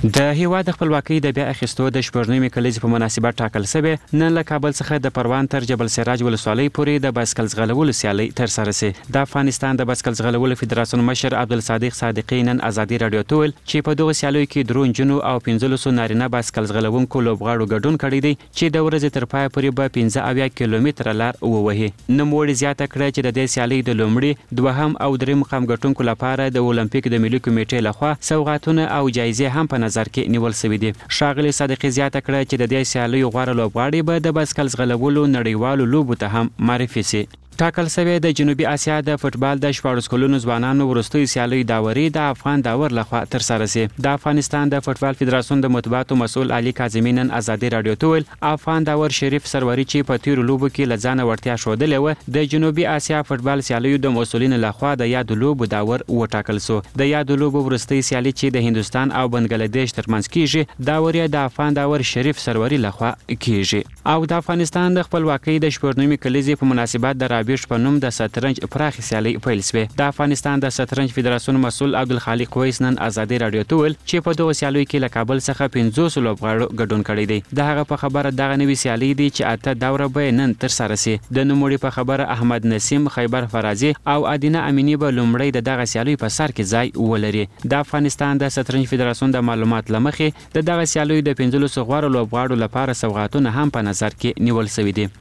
د هیواد خپلواکۍ د بیا اخیستو د شپږنیمې کلیزې په مناسبت ټاکل شوی نن له کابل څخه د پروان تر جبل سراج ولسوالۍ پورې د بایسکل ځغلولو سیالۍ ترسره شي. د افغانستان د بایسکل ځغلولو فدراسیون مشر عبدالصادق صادقي نن ازادي رادیو ته ویل چې په دغه سیالیو کې درو نجونو او 15 نارینه بایسکل ځغلونکو لوبغاړو ګډون کړی دی چې د ورځې تر پایه پورې به 15 کیلومتره لار ووهي. نوموړي زیاته کړه چې د دې سیالۍ د لومړي، دوهم او دریم مقام ګټونکو لپاره د اولمپیک د ملي کمیټې لخوا سوغاتونه او جایزې هم په نظر کې نیول شوي دي. ښاغلي صادقي زیاته کړه چې د دې سیالیو غوره لوبغاړي به د بایسکل ځغلولو نړیوالو لوبو ته هم معرفي شي. ټاکل شوی د جنوبي اسیا د فوتبال د 14 کلونو ځوانانو وروستۍ سیالۍ داوري د افغان داور لخوا ترسره شي. د افغانستان د فوتبال فدراسیون د مطبوعاتو مسؤل علي کاظمي نن ازادي رادیو ته ویل افغان داور شریف سروري چې په تیرو لوبو کې له ځانه وړتیا ښودلې وه د جنوبي اسیا فوتبال سیالیو د مسؤلینو لخوا د یادو لوبو داور وټاکل شو. د یادو لوبو وروستۍ سیالي چې د هندوستان او بنگلاديش ترمنځ کیږي داور د افغان داور شریف سروري لخوا کیږي. او د افغانستان د خپلواکۍ د شپږنیمې کلیزې په مناسبت د رابیش په نوم د شطرنج پراخې سیالۍ پیل شوې. د افغانستان د شطرنج فدراسیون مسؤل عبدالخالق ویس نن ازادي رادیو ته ویل چې په دغه سیالیو کې له کابل څخه 15 لوبغاړو ګډون کړی دی. د هغه په خبره دغه نوې سیالۍ دي چې 8 دوره به نن ترسره شي. د نوموړي په خبره احمد نسیم خیبر فرازي او ادینه امینی به لومړی دغه سیالیو په سر کې ځای ولري. د افغانستان د شطرنج فدراسیون د معلومات لمخې دغه سیالیو د 15 غوره لوبغاړو لپاره سوغاتونه هم په نظر کې نیول شوي دي.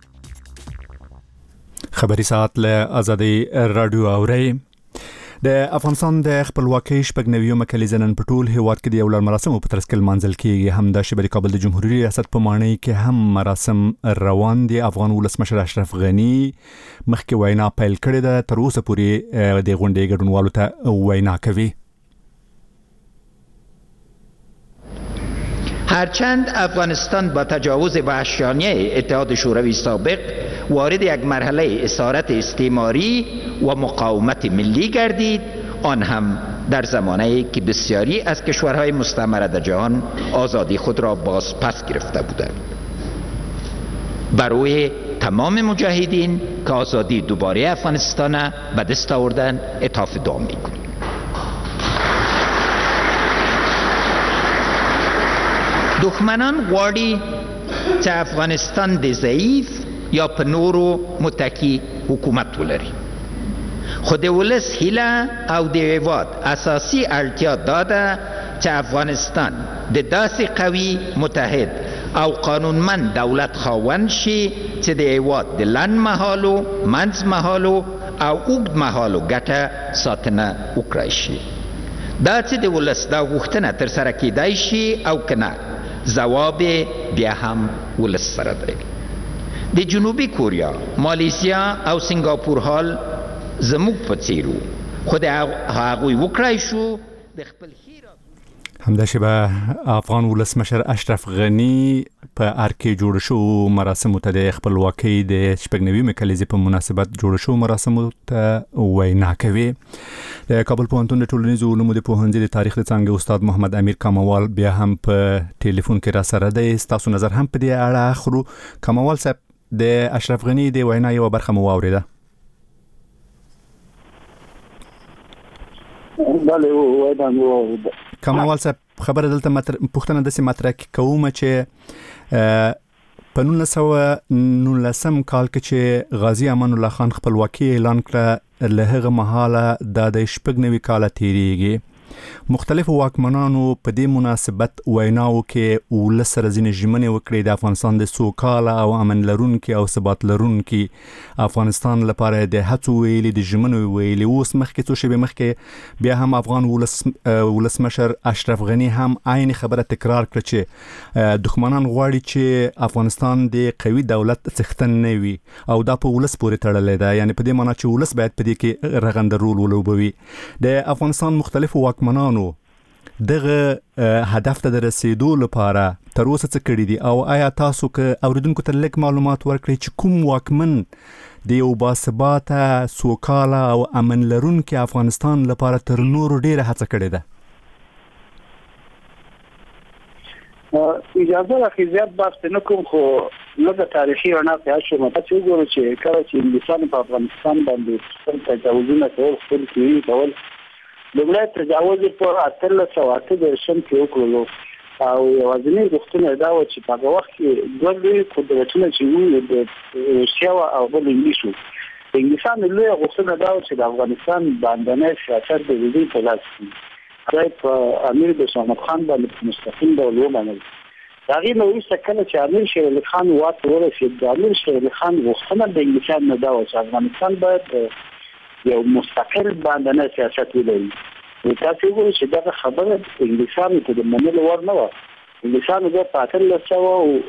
خبری ساعت له ازادي رادیو اوري. د افغانستان د خپلواکۍ شپږنویمه کلیزه نن په ټول هیواد کې د یو لړ مراسمو په ترڅ کې لمانځل کیږي. همداشې د کابل د جمهوریت ریاست په ماڼۍ کې هم مراسم روان دي. افغان ولسمشر اشرف غني مخکې وینا پیل کړې ده. تر اوسه پورې د غونډې ګډونوالو ته وینا کوي. هرچند افغانستان با تجاوز وحشیانه اتحاد شوروی سابق وارد یک مرحله اسارت استعماری و مقاومت ملی گردید، آن هم در زمانه‌ای که بسیاری از کشورهای مستعمره در جهان آزادی خود را باز پس گرفته بودند. برای تمام مجاهدین که آزادی دوباره افغانستان به دست آوردن اتحاف دعا می‌کنیم. دښمنان غواړي چې افغانستان د ضعیف یا په نورو متکی حکومت ولري. خو د ولس هیله او د هیواد اساسي اړتیا دا ده چې افغانستان د داسې قوي متحد او قانونمند دولت خاوند شي چې د هیواد د لنډ مهالو، منځ مهالو او اوږد مهالو ګټه ساتنه وکړای شي. دا چې د ولس دا غوښتنه ترسره کیدای شي او که نه، جواب بیا هم ولس سره دی. د جنوبي کوریا، مالیزیا او سنگاپور حال زموږ په څیرو خو د هغوی وکړای شو د خپل همداشې به افغان ولسمشر اشرف غني په ارکې جوړ شو مراسمو ته د خپلواکۍ د شپږنویمې کلیزې په مناسبت جوړ شو مراسمو ته وینا کوي. د کابل پوهنتون د ټولنیزو علومو د پوهنځي د تاریخ د څانګې استاد محمد امیر کاموال بیا هم په ټلیفون کې را سره دی. ستاسو نظر هم په دې اړه اخلو. کاموال صاحب، د اشرف غني د وینا یو برخه مو واوریده. کاموال صاحب، خبره دلته پوښتنه داسې مطرح کوم چې په 1919 کال کې چې غازی امان الله خان خپلواکي اعلان کړه، له هغه مهاله د 90 کال تیریږي. مختلفو واکمنانو په دې مناسبت ویناو کې ولس سره ځینې ژمنې وکړې د افغانستان د سوکاله او امن لرونکي او ثبات لرونکي افغانستان لپاره د هڅو ویلي، د ژمنو ویلي. اوس مخکې څو شېبې مخکې بیا هم افغان ولسمشر اشرف غني هم عین خبره تکرار کړه چې دښمنان غواړي چې افغانستان د قوي دولت څښتن نه وي او دا په ولس پورې تړلی ده. یعنی په دې معنی چې ولس باید په دې کې رغنده رول ولوبوي. د افغانستان مختلفو واکمنانو دغه هدف ته د رسیدو لپاره تر اوسه څه کړي دي، او آیا تاسو که اوریدونکو ته لږ معلومات ورکړئ چې کوم واکمن د یو باثباته، سوکاله او امن لرونکي افغانستان لپاره تر نورو ډیره هڅه کړې ده؟ اجازه راکړئ زیات بحث نه کوم، خو لږه تاریخي رڼا پیدا شوه. تاسو وګورئ چې کله چې انګلیسانو په افغانستان باندې خپل تجاوزونه کول، خپل کړي کول، لومړی تجاوز په 1808 کې وکړلو او یوازینی غوښتنه دا و چې په هغه وخت کې دوه لوی قدرتونه چې وو د روسیا او بل انګلیسو د انګلیسانو لوی غوښتنه دا و چې د افغانستان باندې سیاست د دوی په لاس کې راځي په امیر د محمد خان باندې مستقیم ډول ومنل. هغه نو وروسته کله چې امیر شیر علي خان واک ورسېد د امیر شیر علي خان غوښتنه د انګلیسانو دا و چې افغانستان باید یو مستقل باندې سیاست ولري. تاسو وګورئ چې دا خبره انګلیسانو ته د منلو وړ نه و. انګلیسانو د پاتل لسو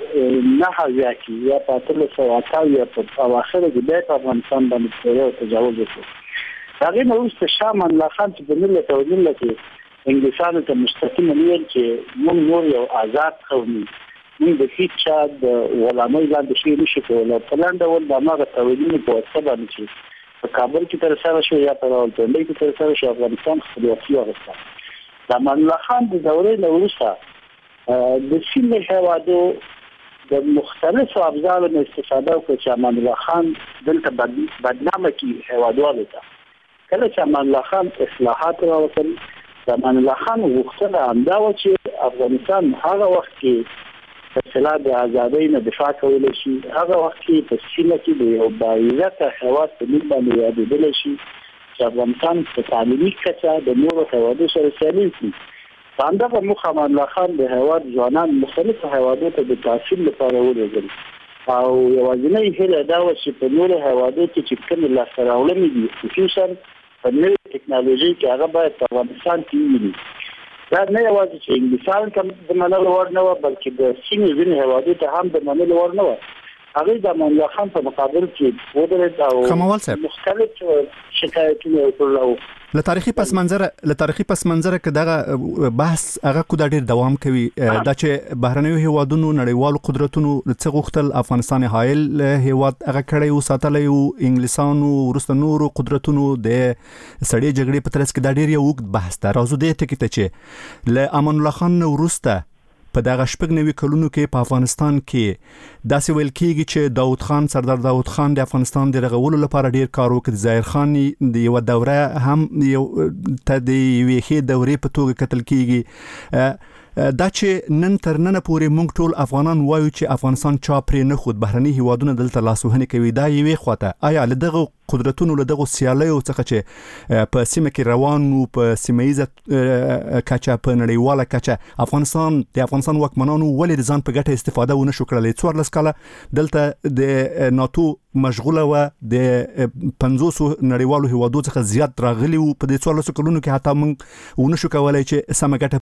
نه هغه کی یا پاتل لسو اټاویا په اواخره کې د افغانستان باندې تجاوز وکړ. هغه نو چې شاه امان الله خان چې د ملت او ملت انګلیسانو ته مستقیم ویل چې موږ نور یو آزاد قوم موږ د هیڅ چا د غلامۍ لاندې شي نشو کولای. په لاندې ول د هغه تولیدونو په واسطه باندې چې په کابل کې تر سره شو یا په راولپنډۍ کې تر سره شو افغانستان خپلواکي واخیسته. د امان الله خان د دورې نه وروسته د سیمې هیوادو د مختلفو ابزارو نه استفاده وکړه چې امان الله خان دلته بدنامه کړي هیوادوالو ته. کله چې امان الله خان اصلاحات راوستل د امان الله خان غوښتنه همدا و چې افغانستان هغه وخت کې فیصله د ازادۍ نه دفاع کولی شي، هغه وخت کې په سیمه کې د یو باعزته هیواد په نوم باندې یادېدلی شي چې افغانستان په تعلیمي کچه د نورو هیوادو سره سیالي وکړي. په همدغه موخه امان الله خان د هیواد ځوانان مختلفو هیوادو ته د تحصیل لپاره ولېږل او یوازینۍ هیله دا وه چې په نورو هیوادو کې چې کومې لاسته راوړنې دي خصوصا په نوې ټکنالوژي کې هغه باید په افغانستان کې وویني. دا نه یوازې چې انګلیسان ته د منلو وړ نه وه بلکې د سیمې ځینې هیوادو ته هم د منلو وړ نه وه. هغوی د امان الله خان په مقابل کې ودرېد او مختلف شکایتونه یې وکړل. او له تاریخي پس منظره کې دغه بحث هغه کو دا ډېر دوام کوي دا چې بهرنیو هیوادونو نړیوالو قدرتونو څه غوښتل افغانستان حایل هیواد هغه کړی او ساتلی او انګلیسانو وروسته نورو قدرتونو د سړې جګړې په ترڅ کې دا ډېر یو اوږد بحث ده. راځو دې ټکي ته چې له امان الله خان وروسته په دغه شپږ نوي کلونو کې په افغانستان کې داسې ویل کېږي چې داود خان سردار داود خان د افغانستان د رغولو لپاره ډیر کار وکړ. ظاهر خان د یو دوره هم یو ته د یوې ښې دورې په توګه کتل کېږي. دا چې نن تر نن پورې موږ ټول افغانان وایو چې افغانستان چا پرې نه خود بهرني هیوادونه دلته لاسوهنه کوي. دا یوې خواته آیا له دغه قدرتونو له دغه سیالیو څخه چې په سیمه کې روان او په سیمایي کچه په نړیواله کچه افغانستان واکمنانو ولې ځان په ګټه استفاده ونه شو کړلی. 14 کاله دلته د ناتو مشغوله و د 50 نړیوالو هیوادو څخه زیات راغلي او په دې 14 کلونو کې حتی موږ ونه شو کولای چې سم ګټه